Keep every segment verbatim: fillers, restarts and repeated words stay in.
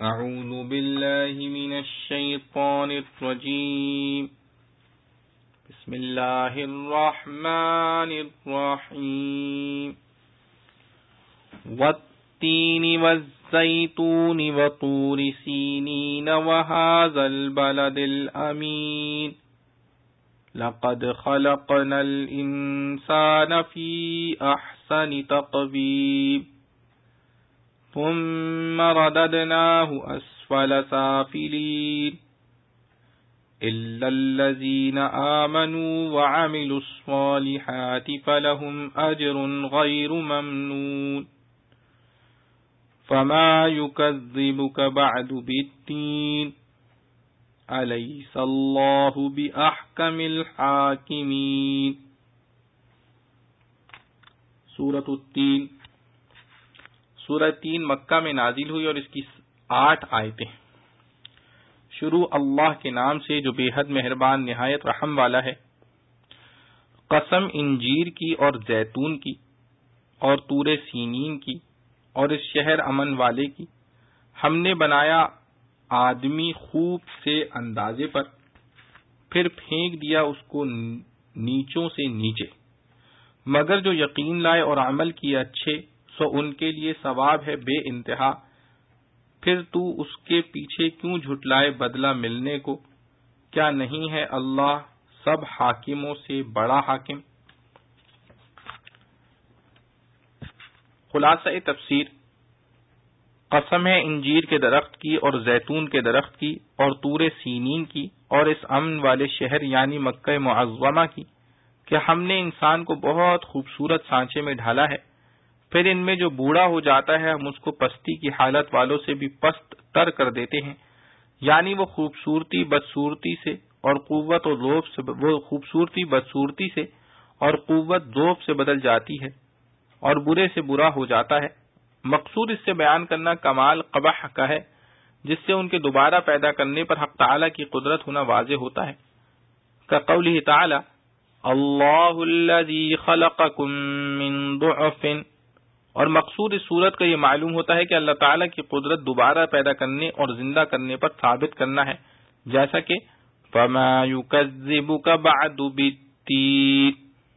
اعوذ باللہ من الشیطان الرجیم بسم اللہ الرحمن الرحیم والتین والزیتون وطور سینین وهذا البلد الامین لقد خلقنا الانسان فی احسن تقویم ثم رددناه اسفل سافلین إلا الذين آمنوا وعملوا الصالحات فلهم أجر غير ممنون فما يكذبك بعد بالدين أليس الله بأحكم الحاكمين۔ سورۃ التین۔ سورہ تین مکہ میں نازل ہوئی اور اس کی آٹھ آیتیں۔ شروع اللہ کے نام سے جو بے حد مہربان نہایت رحم والا ہے۔ قسم انجیر کی اور زیتون کی اور طور سینین کی اور اس شہر امن والے کی، ہم نے بنایا آدمی خوب سے اندازے پر، پھر پھینک دیا اس کو نیچوں سے نیچے، مگر جو یقین لائے اور عمل کیے اچھے سو ان کے لیے ثواب ہے بے انتہا۔ پھر تو اس کے پیچھے کیوں جھٹلائے بدلہ ملنے کو، کیا نہیں ہے اللہ سب حاکموں سے بڑا حاکم۔ خلاصہ تفسیر۔ قسم ہے انجیر کے درخت کی اور زیتون کے درخت کی اور طور سینین کی اور اس امن والے شہر یعنی مکہ معظمہ کی کہ ہم نے انسان کو بہت خوبصورت سانچے میں ڈھالا ہے، پھر ان میں جو بوڑھا ہو جاتا ہے ہم اس کو پستی کی حالت والوں سے بھی پست تر کر دیتے ہیں، یعنی وہ خوبصورتی بدصورتی سے اور قوت و ذوق سے وہ خوبصورتی بدصورتی سے اور قوت ذوق سے بدل جاتی ہے اور برے سے برا ہو جاتا ہے۔ مقصود اس سے بیان کرنا کمال قبح کا ہے، جس سے ان کے دوبارہ پیدا کرنے پر حق تعالی کی قدرت ہونا واضح ہوتا ہے، کقولہ تعالی اللہ الذی خلقکم من ضعف، اور مقصود اس صورت کا یہ معلوم ہوتا ہے کہ اللہ تعالیٰ کی قدرت دوبارہ پیدا کرنے اور زندہ کرنے پر ثابت کرنا ہے، جیسا کہ فَمَا يُكَذِّبُكَ بَعْدُ بِالدِّينِ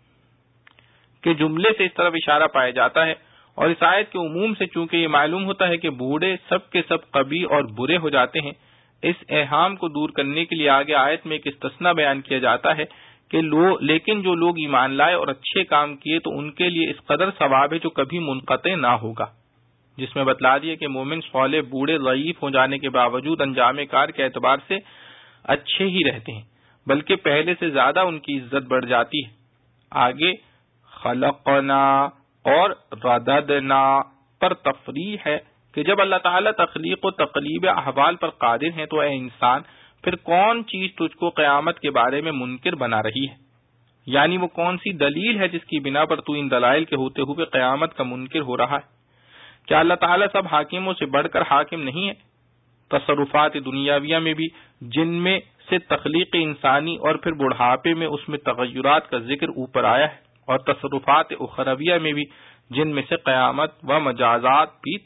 کے جملے سے اس طرف اشارہ پایا جاتا ہے، اور اس آیت کے عموم سے چونکہ یہ معلوم ہوتا ہے کہ بوڑھے سب کے سب قبیح اور برے ہو جاتے ہیں، اس احام کو دور کرنے کے لیے آگے آیت میں ایک استثناء بیان کیا جاتا ہے کہ لو لیکن جو لوگ ایمان لائے اور اچھے کام کیے تو ان کے لیے اس قدر ثواب ہے جو کبھی منقطع نہ ہوگا، جس میں بتلا دیا کہ مومن صالح بوڑھے ضعیف ہو جانے کے باوجود انجام کار کے اعتبار سے اچھے ہی رہتے ہیں، بلکہ پہلے سے زیادہ ان کی عزت بڑھ جاتی ہے۔ آگے خلقنا اور رددنا پر تفریح ہے کہ جب اللہ تعالیٰ تخلیق و تقلیب احوال پر قادر ہیں تو اے انسان پھر کون چیز تجھ کو قیامت کے بارے میں منکر بنا رہی ہے، یعنی وہ کون سی دلیل ہے جس کی بنا پر تو ان دلائل کے ہوتے ہوئے قیامت کا منکر ہو رہا ہے۔ کیا اللہ تعالیٰ سب حاکموں سے بڑھ کر حاکم نہیں ہے؟ تصرفات دنیاویہ میں بھی جن میں سے تخلیق انسانی اور پھر بڑھاپے میں اس میں تغیرات کا ذکر اوپر آیا ہے، اور تصرفات اخرویہ میں بھی جن میں سے قیامت و مجازات بھی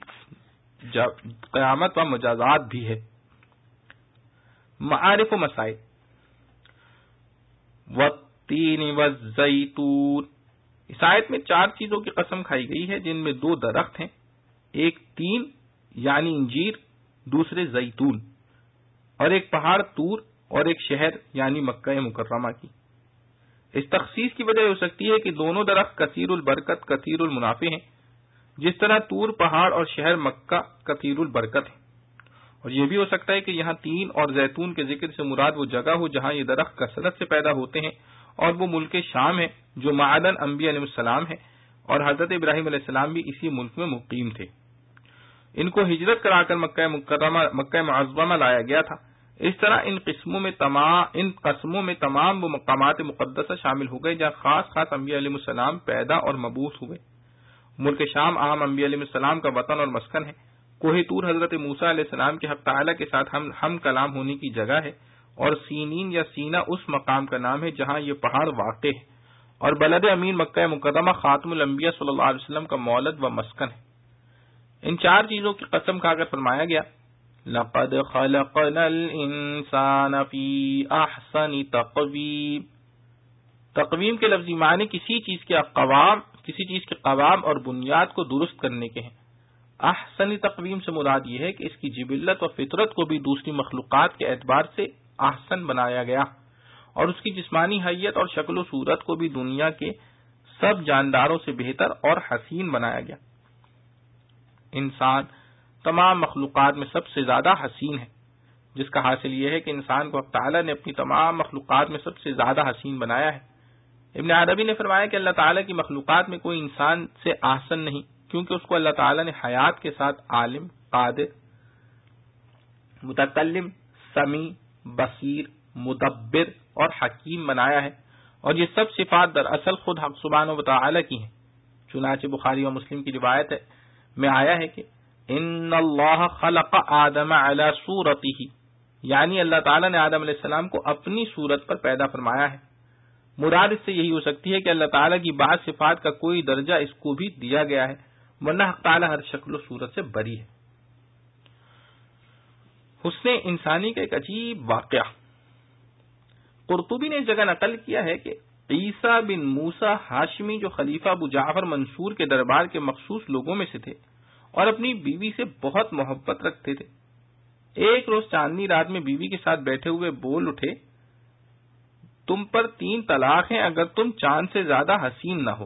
قیامت و مجازات بھی ہے۔ معارف و مسائل۔ والتین والزیتون، اس آیت میں چار چیزوں کی قسم کھائی گئی ہے جن میں دو درخت ہیں، ایک تین یعنی انجیر، دوسرے زیتون، اور ایک پہاڑ طور اور ایک شہر یعنی مکہ مکرمہ کی۔ اس تخصیص کی وجہ ہو سکتی ہے کہ دونوں درخت کثیر البرکت کثیر المنافع ہیں، جس طرح طور پہاڑ اور شہر مکہ کثیر البرکت ہے، اور یہ بھی ہو سکتا ہے کہ یہاں تین اور زیتون کے ذکر سے مراد وہ جگہ ہو جہاں یہ درخت کثرت سے پیدا ہوتے ہیں، اور وہ ملک شام ہے جو معدن انبیاء علیہ السلام ہے، اور حضرت ابراہیم علیہ السلام بھی اسی ملک میں مقیم تھے۔ ان کو ہجرت کرا کر مکہ مکرمہ مکہ معظمہ لایا گیا تھا۔ اس طرح ان قسموں میں تمام ان قسموں میں تمام وہ مقامات مقدسہ شامل ہو گئے جہاں خاص خاص انبیاء علیہ السلام پیدا اور مبعوث ہوئے۔ ملک شام عام انبیاء علیہ السلام کا وطن اور مسکن ہے۔ کوہ طور حضرت موسیٰ علیہ السلام کے حق تعالی کے ساتھ ہم ہم کلام ہونے کی جگہ ہے، اور سینین یا سینا اس مقام کا نام ہے جہاں یہ پہاڑ واقع ہے، اور بلد امین مکہ مکرمہ خاتم الانبیاء صلی اللہ علیہ وسلم کا مولد و مسکن ہے۔ ان چار چیزوں کی قسم کھا کر فرمایا گیا لقد خلقنا الانسان فی احسن تقویم. تقویم کے لفظی معنی کسی چیز کے قوام کسی چیز کے قوام اور بنیاد کو درست کرنے کے ہیں. احسن تقویم سے مراد یہ ہے کہ اس کی جبلت و فطرت کو بھی دوسری مخلوقات کے اعتبار سے احسن بنایا گیا اور اس کی جسمانی حیت اور شکل و صورت کو بھی دنیا کے سب جانداروں سے بہتر اور حسین بنایا گیا. انسان تمام مخلوقات میں سب سے زیادہ حسین ہے، جس کا حاصل یہ ہے کہ انسان کو اللہ تعالیٰ نے اپنی تمام مخلوقات میں سب سے زیادہ حسین بنایا ہے. ابن عربی نے فرمایا کہ اللہ تعالیٰ کی مخلوقات میں کوئی انسان سے احسن نہیں، کیونکہ اس کو اللہ تعالیٰ نے حیات کے ساتھ عالم، قادر، متکلم، سمیع، بصیر، مدبر اور حکیم بنایا ہے، اور یہ سب صفات دراصل خود حق سبحانہ و تعالیٰ کی ہیں. چنانچہ بخاری و مسلم کی روایت ہے میں آیا ہے کہ ان اللہ خلق آدم علی صورتہ، یعنی اللہ تعالیٰ نے آدم علیہ السلام کو اپنی صورت پر پیدا فرمایا ہے. مراد اس سے یہی ہو سکتی ہے کہ اللہ تعالیٰ کی بعض صفات کا کوئی درجہ اس کو بھی دیا گیا ہے، ورنہ حق تعالیٰ ہر شکل و صورت سے بری ہے. حسن انسانی کا ایک عجیب واقعہ قرطبی نے اس جگہ نقل کیا ہے کہ عیسیٰ بن موسیٰ ہاشمی جو خلیفہ ابو جعفر منصور کے دربار کے مخصوص لوگوں میں سے تھے اور اپنی بیوی سے بہت محبت رکھتے تھے، ایک روز چاندنی رات میں بیوی کے ساتھ بیٹھے ہوئے بول اٹھے، تم پر تین طلاق ہیں اگر تم چاند سے زیادہ حسین نہ ہو.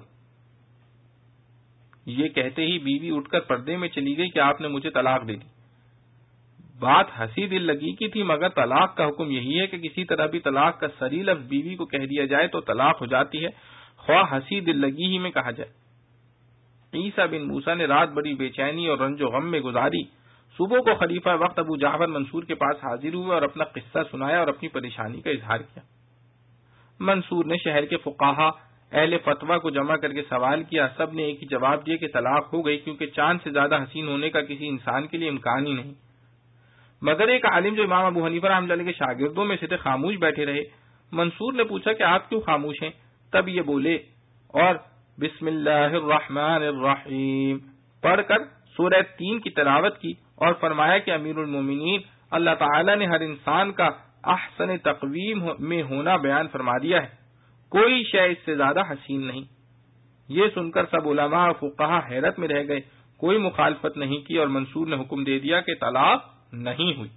یہ کہتے ہی بیوی اٹھ کر پردے میں چلی گئی کہ آپ نے مجھے طلاق دے دی. بات ہنسی دل لگی کی تھی، مگر طلاق کا حکم یہی ہے کہ کسی طرح بھی طلاق کا صریح لفظ بیوی کو کہہ دیا جائے تو طلاق ہو جاتی ہے، خواہ ہنسی دل لگی ہی میں کہا جائے. عیسیٰ بن موسیٰ نے رات بڑی بے چینی اور رنج و غم میں گزاری. صبح کو خلیفہ وقت ابو جعفر منصور کے پاس حاضر ہوئے اور اپنا قصہ سنایا اور اپنی پریشانی کا اظہار کیا. منصور نے شہر کے فقہا اہل فتویٰ کو جمع کر کے سوال کیا. سب نے ایک ہی جواب دیا کہ طلاق ہو گئی، کیونکہ چاند سے زیادہ حسین ہونے کا کسی انسان کے لیے امکان ہی نہیں. مگر ایک عالم جو امام ابو حنیفہ رحمۃ اللہ کے شاگردوں میں سے تھے خاموش بیٹھے رہے. منصور نے پوچھا کہ آپ کیوں خاموش ہیں؟ تب یہ بولے اور بسم اللہ الرحمن الرحیم پڑھ کر سورہ تین کی تلاوت کی اور فرمایا کہ امیر المومنین اللہ تعالی نے ہر انسان کا احسن تقویم میں ہونا بیان فرما دیا ہے، کوئی شے اس سے زیادہ حسین نہیں. یہ سن کر سب علماء اور فقہا حیرت میں رہ گئے، کوئی مخالفت نہیں کی اور منصور نے حکم دے دیا کہ طلاق نہیں ہوئی.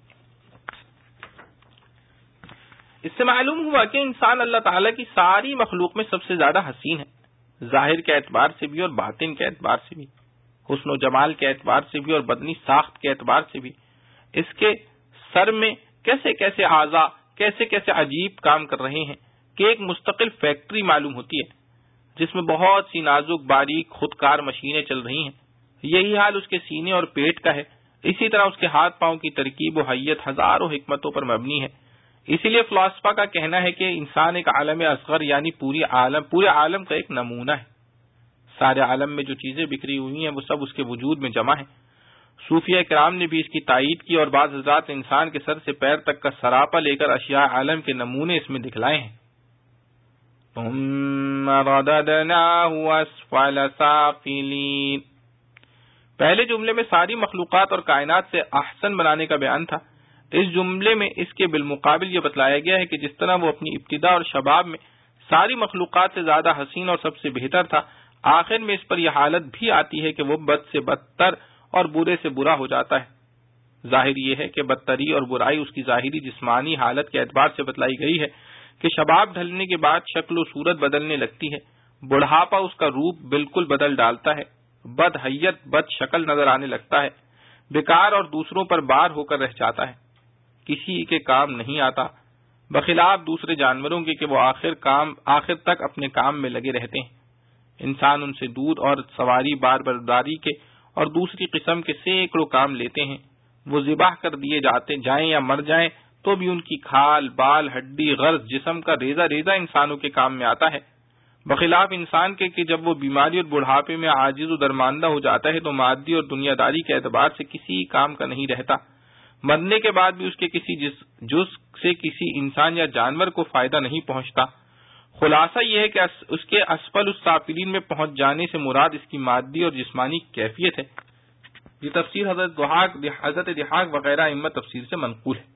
اس سے معلوم ہوا کہ انسان اللہ تعالیٰ کی ساری مخلوق میں سب سے زیادہ حسین ہے، ظاہر کے اعتبار سے بھی اور باطن کے اعتبار سے بھی، حسن و جمال کے اعتبار سے بھی اور بدنی ساخت کے اعتبار سے بھی. اس کے سر میں کیسے کیسے اعضاء کیسے کیسے عجیب کام کر رہے ہیں کہ ایک مستقل فیکٹری معلوم ہوتی ہے جس میں بہت سی نازک باریک خودکار مشینیں چل رہی ہیں. یہی حال اس کے سینے اور پیٹ کا ہے. اسی طرح اس کے ہاتھ پاؤں کی ترکیب و حیت ہزاروں حکمتوں پر مبنی ہے. اسی لیے فلاسفہ کا کہنا ہے کہ انسان ایک عالم اصغر یعنی پوری عالم پورے عالم کا ایک نمونہ ہے. سارے عالم میں جو چیزیں بکھری ہوئی ہیں وہ سب اس کے وجود میں جمع ہیں. صوفیہ کرام نے بھی اس کی تائید کی اور بعض حضرات انسان کے سر سے پیر تک کا سراپا لے کر اشیاء عالم کے نمونے اس میں دکھلائے ہیں. ثم رددناه اسفل سافلین. پہلے جملے میں ساری مخلوقات اور کائنات سے احسن بنانے کا بیان تھا. اس جملے میں اس کے بالمقابل یہ بتلایا گیا ہے کہ جس طرح وہ اپنی ابتدا اور شباب میں ساری مخلوقات سے زیادہ حسین اور سب سے بہتر تھا، آخر میں اس پر یہ حالت بھی آتی ہے کہ وہ بد سے بدتر اور برے سے برا ہو جاتا ہے. ظاہر یہ ہے کہ بدتری اور برائی اس کی ظاہری جسمانی حالت کے اعتبار سے بتلائی گئی ہے کہ شباب ڈھلنے کے بعد شکل و صورت بدلنے لگتی ہے، بڑھاپا اس کا روپ بالکل بدل ڈالتا ہے، بد حیت بد شکل نظر آنے لگتا ہے، بیکار اور دوسروں پر بار ہو کر رہ جاتا ہے، کسی کے کام نہیں آتا، بخلاف دوسرے جانوروں کے کہ وہ آخر کام آخر تک اپنے کام میں لگے رہتے ہیں. انسان ان سے دودھ اور سواری بار برداری کے اور دوسری قسم کے سینکڑوں کام لیتے ہیں. وہ ذبح کر دیے جاتے جائیں یا مر جائیں تو بھی ان کی کھال بال ہڈی غرض جسم کا ریزہ ریزہ انسانوں کے کام میں آتا ہے، بخلاف انسان کے کہ جب وہ بیماری اور بڑھاپے میں عاجز و درماندہ ہو جاتا ہے تو مادی اور دنیا داری کے اعتبار سے کسی کام کا نہیں رہتا. مرنے کے بعد بھی اس کے کسی جز سے کسی انسان یا جانور کو فائدہ نہیں پہنچتا. خلاصہ یہ ہے کہ اس کے اسفل السافلین میں پہنچ جانے سے مراد اس کی مادی اور جسمانی کیفیت ہے. یہ تفسیر حضرت ضحاک حضرت ضحاک وغیرہ ائمہ تفسیر سے منقول ہے۔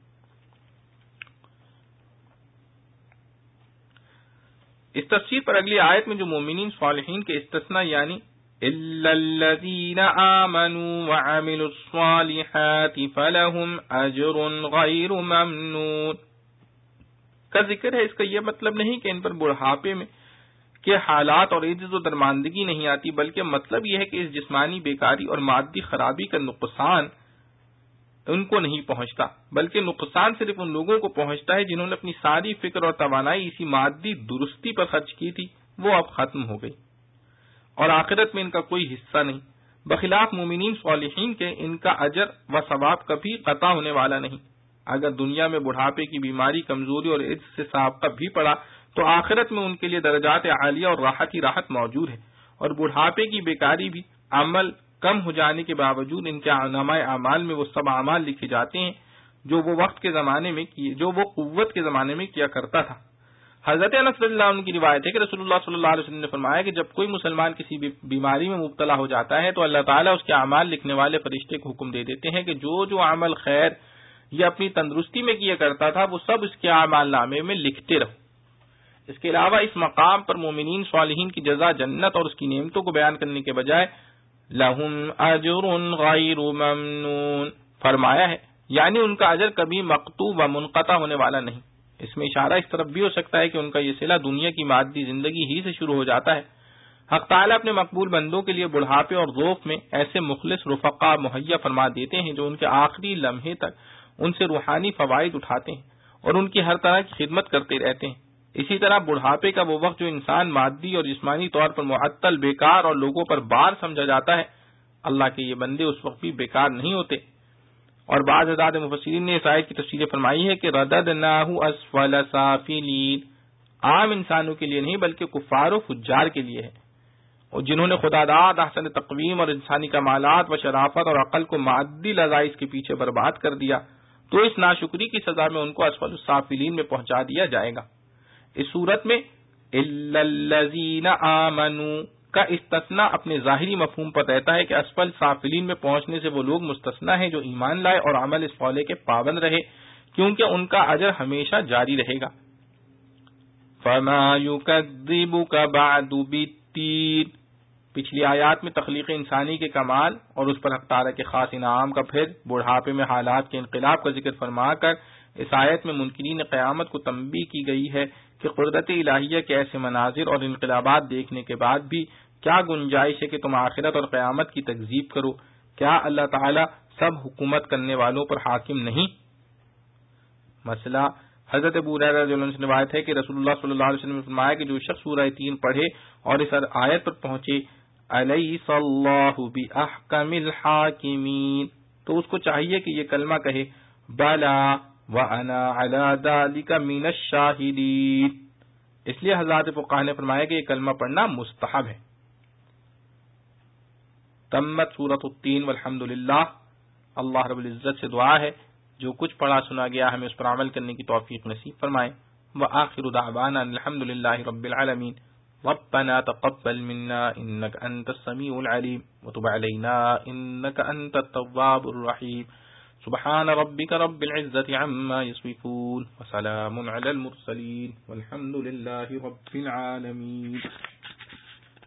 اس تفسیر پر اگلی آیت میں جو مومنین صالحین کے استثناء یعنی الا الذين آمنوا وعملوا الصالحات فلهم اجر غیر ممنون کا ذکر ہے، اس کا یہ مطلب نہیں کہ ان پر بڑھاپے میں کے حالات اور عجز و درماندگی نہیں آتی، بلکہ مطلب یہ ہے کہ اس جسمانی بیکاری اور مادی خرابی کا نقصان ان کو نہیں پہنچتا، بلکہ نقصان صرف ان لوگوں کو پہنچتا ہے جنہوں نے اپنی ساری فکر اور توانائی اسی مادی درستی پر خرچ کی تھی، وہ اب ختم ہو گئی اور آخرت میں ان کا کوئی حصہ نہیں۔ بخلاف مومنین صالحین کے ان کا اجر و ثواب کبھی قطع ہونے والا نہیں۔ اگر دنیا میں بڑھاپے کی بیماری، کمزوری اور عجز سے سابقہ بھی پڑا تو آخرت میں ان کے لیے درجات عالیہ اور راحت ہی راحت موجود ہے، اور بڑھاپے کی بیکاری بھی عمل کم ہو جانے کے باوجود ان کے نامہ اعمال میں وہ سب اعمال لکھے جاتے ہیں جو وہ وقت کے زمانے میں کیے جو وہ قوت کے زمانے میں کیا کرتا تھا۔ حضرت انس رضی اللہ عنہ کی روایت ہے کہ رسول اللہ صلی اللہ علیہ وسلم نے فرمایا کہ جب کوئی مسلمان کسی بیماری میں مبتلا ہو جاتا ہے تو اللہ تعالیٰ اس کے اعمال لکھنے والے فرشتے کو حکم دے دیتے ہیں کہ جو جو عمل خیر یا اپنی تندرستی میں کیا کرتا تھا وہ سب اس کے اعمال نامے میں لکھتے رہو۔ اس کے علاوہ اس مقام پر مومنین صالحین کی جزا جنت اور اس کی نعمتوں کو بیان کرنے کے بجائے لہم اجر غیر ممنون فرمایا ہے، یعنی ان کا اجر کبھی مقطوع و منقطع ہونے والا نہیں۔ اس میں اشارہ اس طرف بھی ہو سکتا ہے کہ ان کا یہ صلہ دنیا کی مادی زندگی ہی سے شروع ہو جاتا ہے۔ حق تعالیٰ اپنے مقبول بندوں کے لیے بڑھاپے اور ذوف میں ایسے مخلص رفقا مہیا فرما دیتے ہیں جو ان کے آخری لمحے تک ان سے روحانی فوائد اٹھاتے ہیں اور ان کی ہر طرح کی خدمت کرتے رہتے ہیں۔ اسی طرح بڑھاپے کا وہ وقت جو انسان مادی اور جسمانی طور پر معطل، بیکار اور لوگوں پر بار سمجھا جاتا ہے، اللہ کے یہ بندے اس وقت بھی بیکار نہیں ہوتے۔ اور بعض حضرات مفسرین نے اس آیت کی تفسیر فرمائی ہے کہ رددناہ اسفل سافلین عام انسانوں کے لیے نہیں بلکہ کفار و فجار کے لیے ہے، اور جنہوں نے خدا داد، احسن تقویم اور انسانی کمالات و شرافت اور عقل کو مادی لذائذ کے پیچھے برباد کر دیا تو اس ناشکری کی سزا میں ان کو اسفل السافلین میں پہنچا دیا جائے گا۔ اس صورت میں الا الذین آمنوا کا استثناء اپنے ظاہری مفہوم پر رہتا ہے کہ اسفل سافلین میں پہنچنے سے وہ لوگ مستثنی ہیں جو ایمان لائے اور عمل صالح کے پابند رہے، کیونکہ ان کا اجر ہمیشہ جاری رہے گا۔ فما یکذبک بعد بالدین پچھلی آیات میں تخلیق انسانی کے کمال اور اس پر حق تعالیٰ کے خاص انعام کا پھر بڑھاپے میں حالات کے انقلاب کا ذکر فرما کر اس آیت میں منکرین قیامت کو تنبیہ کی گئی ہے کہ قدرت الہیہ کے ایسے مناظر اور انقلابات دیکھنے کے بعد بھی کیا گنجائش ہے کہ تم آخرت اور قیامت کی تکذیب کرو؟ کیا اللہ تعالیٰ سب حکومت کرنے والوں پر حاکم نہیں؟ مسئلہ حضرت ابو ہریرہ رضی اللہ عنہ سے روایت ہے کہ رسول اللہ صلی اللہ علیہ وسلم نے فرمایا کہ جو شخص سورہ تین پڑھے اور اس آیت پر پہنچے الیس اللہ باحکم الحاکمین تو اس کو چاہیے کہ یہ کلمہ کہے بلا وانا علی ذلک من الشاہدین۔ اس لیے حضرات فقہاء نے فرمایا کہ یہ کلمہ پڑھنا مستحب ہے۔ تمت سورۃ التین والحمد للہ۔ اللہ رب العزت سے دعا ہے جو کچھ پڑھا سنا گیا ہمیں اس پر عمل کرنے کی توفیق نصیب فرمائے۔ وآخر دعوانا الحمد للہ رب العالمین۔ ربنا تقبل منا انك انت السميع العليم وتب علينا انك انت التواب الرحيم۔ سبحان ربك رب العزة عما يصفون وسلام على المرسلين والحمد لله رب العالمين۔